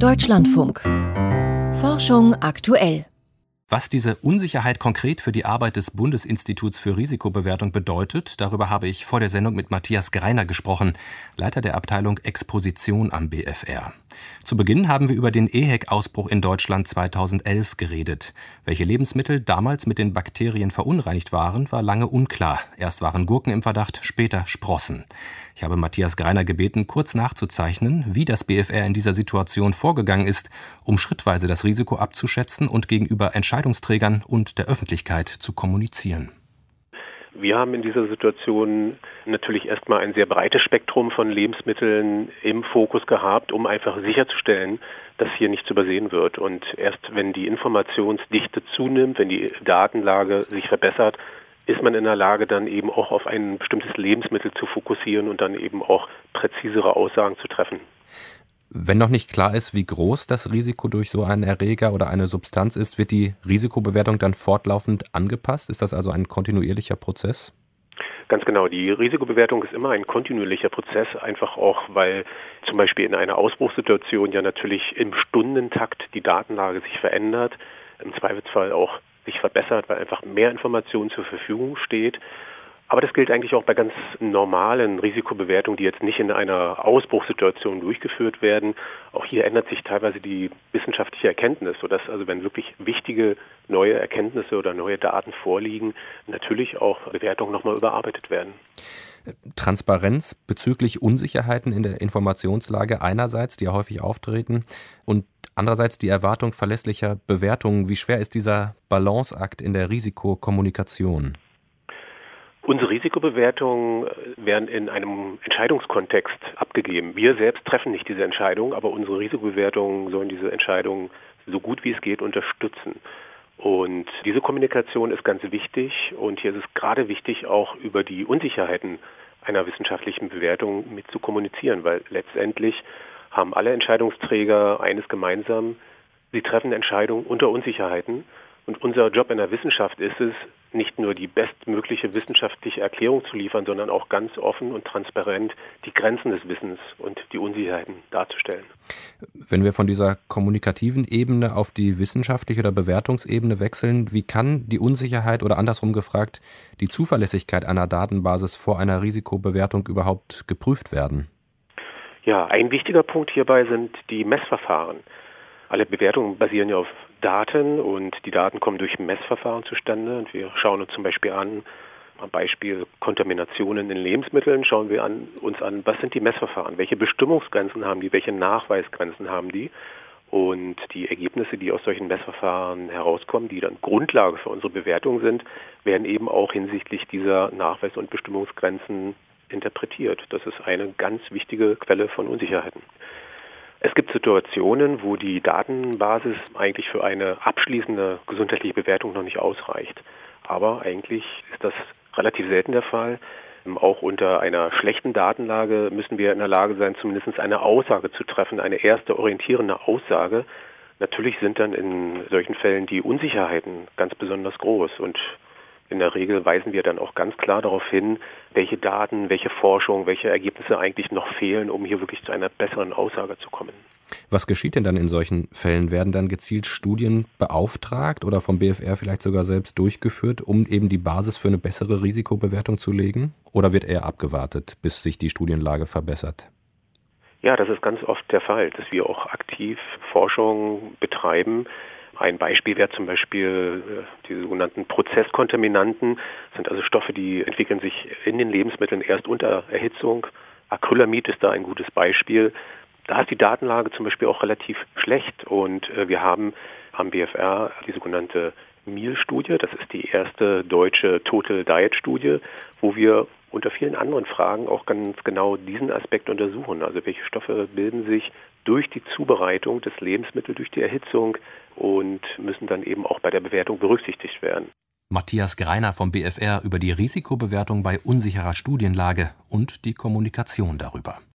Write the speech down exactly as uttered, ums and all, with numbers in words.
Deutschlandfunk. Forschung aktuell. Was diese Unsicherheit konkret für die Arbeit des Bundesinstituts für Risikobewertung bedeutet, darüber habe ich vor der Sendung mit Matthias Greiner gesprochen, Leiter der Abteilung Exposition am B F R. Zu Beginn haben wir über den E H E C-Ausbruch in Deutschland zweitausendelf geredet. Welche Lebensmittel damals mit den Bakterien verunreinigt waren, war lange unklar. Erst waren Gurken im Verdacht, später Sprossen. Ich habe Matthias Greiner gebeten, kurz nachzuzeichnen, wie das B F R in dieser Situation vorgegangen ist, um schrittweise das Risiko abzuschätzen und gegenüber Entscheidungsträgern und der Öffentlichkeit zu kommunizieren. Wir haben in dieser Situation natürlich erstmal ein sehr breites Spektrum von Lebensmitteln im Fokus gehabt, um einfach sicherzustellen, dass hier nichts übersehen wird. Und erst wenn die Informationsdichte zunimmt, wenn die Datenlage sich verbessert, ist man in der Lage, dann eben auch auf ein bestimmtes Lebensmittel zu fokussieren und dann eben auch präzisere Aussagen zu treffen. Wenn noch nicht klar ist, wie groß das Risiko durch so einen Erreger oder eine Substanz ist, wird die Risikobewertung dann fortlaufend angepasst? Ist das also ein kontinuierlicher Prozess? Ganz genau. Die Risikobewertung ist immer ein kontinuierlicher Prozess, einfach auch, weil zum Beispiel in einer Ausbruchssituation ja natürlich im Stundentakt die Datenlage sich verändert, im Zweifelsfall auch sich verbessert, weil einfach mehr Information zur Verfügung steht. Aber das gilt eigentlich auch bei ganz normalen Risikobewertungen, die jetzt nicht in einer Ausbruchssituation durchgeführt werden. Auch hier ändert sich teilweise die wissenschaftliche Erkenntnis, sodass also wenn wirklich wichtige neue Erkenntnisse oder neue Daten vorliegen, natürlich auch Bewertungen nochmal überarbeitet werden. Transparenz bezüglich Unsicherheiten in der Informationslage einerseits, die ja häufig auftreten, und andererseits die Erwartung verlässlicher Bewertungen. Wie schwer ist dieser Balanceakt in der Risikokommunikation? Unsere Risikobewertungen werden in einem Entscheidungskontext abgegeben. Wir selbst treffen nicht diese Entscheidung, aber unsere Risikobewertungen sollen diese Entscheidung so gut wie es geht unterstützen. Und diese Kommunikation ist ganz wichtig und hier ist es gerade wichtig, auch über die Unsicherheiten einer wissenschaftlichen Bewertung mit zu kommunizieren, weil letztendlich haben alle Entscheidungsträger eines gemeinsam: sie treffen Entscheidungen unter Unsicherheiten. Und unser Job in der Wissenschaft ist es, nicht nur die bestmögliche wissenschaftliche Erklärung zu liefern, sondern auch ganz offen und transparent die Grenzen des Wissens und die Unsicherheiten darzustellen. Wenn wir von dieser kommunikativen Ebene auf die wissenschaftliche oder Bewertungsebene wechseln, wie kann die Unsicherheit oder andersrum gefragt, die Zuverlässigkeit einer Datenbasis vor einer Risikobewertung überhaupt geprüft werden? Ja, ein wichtiger Punkt hierbei sind die Messverfahren. Alle Bewertungen basieren ja auf Daten und die Daten kommen durch Messverfahren zustande. Und wir schauen uns zum Beispiel an, am Beispiel Kontaminationen in Lebensmitteln, schauen wir an, uns an, was sind die Messverfahren, welche Bestimmungsgrenzen haben die, welche Nachweisgrenzen haben die. Und die Ergebnisse, die aus solchen Messverfahren herauskommen, die dann Grundlage für unsere Bewertung sind, werden eben auch hinsichtlich dieser Nachweis- und Bestimmungsgrenzen interpretiert. Das ist eine ganz wichtige Quelle von Unsicherheiten. Es gibt Situationen, wo die Datenbasis eigentlich für eine abschließende gesundheitliche Bewertung noch nicht ausreicht. Aber eigentlich ist das relativ selten der Fall. Auch unter einer schlechten Datenlage müssen wir in der Lage sein, zumindest eine Aussage zu treffen, eine erste orientierende Aussage. Natürlich sind dann in solchen Fällen die Unsicherheiten ganz besonders groß und in der Regel weisen wir dann auch ganz klar darauf hin, welche Daten, welche Forschung, welche Ergebnisse eigentlich noch fehlen, um hier wirklich zu einer besseren Aussage zu kommen. Was geschieht denn dann in solchen Fällen? Werden dann gezielt Studien beauftragt oder vom B F R vielleicht sogar selbst durchgeführt, um eben die Basis für eine bessere Risikobewertung zu legen? Oder wird eher abgewartet, bis sich die Studienlage verbessert? Ja, das ist ganz oft der Fall, dass wir auch aktiv Forschung betreiben. Ein Beispiel wäre zum Beispiel äh, die sogenannten Prozesskontaminanten. Das sind also Stoffe, die entwickeln sich in den Lebensmitteln erst unter Erhitzung. Acrylamid ist da ein gutes Beispiel. Da ist die Datenlage zum Beispiel auch relativ schlecht und äh, wir haben am B F R die sogenannte M I L-Studie. Das ist die erste deutsche Total Diet-Studie, wo wir unter vielen anderen Fragen auch ganz genau diesen Aspekt untersuchen. Also welche Stoffe bilden sich durch die Zubereitung des Lebensmittels, durch die Erhitzung und müssen dann eben auch bei der Bewertung berücksichtigt werden. Matthias Greiner vom B F R über die Risikobewertung bei unsicherer Studienlage und die Kommunikation darüber.